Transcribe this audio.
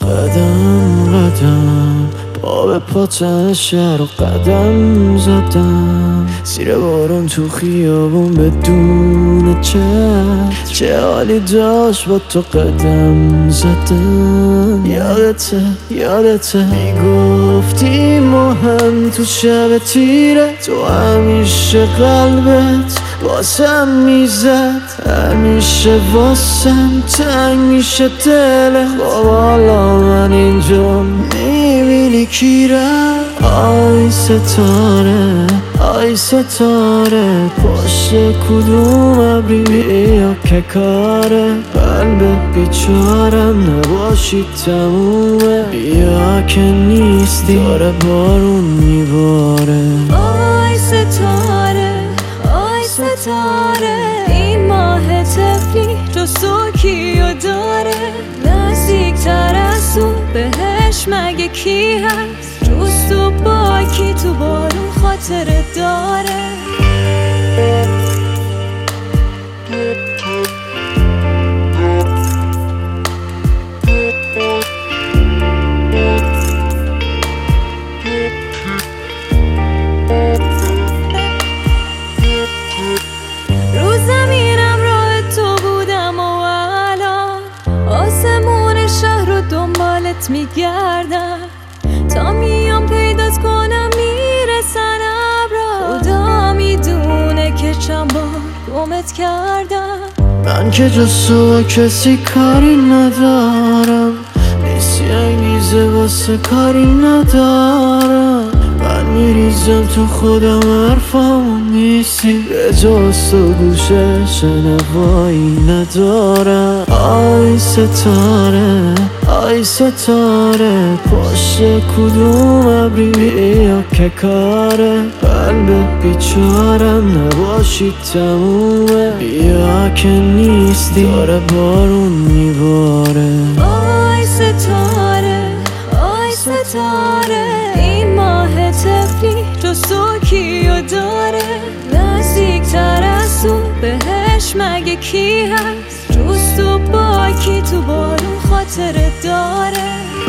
قدم قدم پا به پاتن شهر و قدم زدم، زیر بارون تو خیابون بدون چه حالی داشت با تو قدم زدن. یادته میگفتی ما هم تو شب تیره، تو همیشه قلبت واسم میزد، همیشه واسم تنگ میشه دلت. خب حالا من اینجا میبینی کی رفت؟ آی ستاره پشت کدوم ابری بیا که کاره، قلب بیچارم نباشی تمومه، بیا که نیستی داره بارون میباره. آی ستاره این ماه تفلی جستو کیو داره، نزدیکتر از اون بهش مگه کی هست؟ جستو با کی تو بارون خاطره داره. میگردم تا میام پیدات کنم، میرسن ابرا، خدا میدونه که چند بار گمت کردم. من که جز تو کسی کاری ندارم، نیستی انگیزه واسه کاری ندارم، من میریزم تو خودم حرفامو نیستی، به جز تو گوشه شنوایی ندارم. آی ستاره پشت کدوم ابری بیا که کاره، قلب بیچارم نباشی تمومه، بیا که نیستی داره بارون میباره. آی ستاره این ماه تفلی جستو کیو داره، نزدیکتر از اون بهش مگه کی هست؟ جستو با کی تو بارون خاطره داره.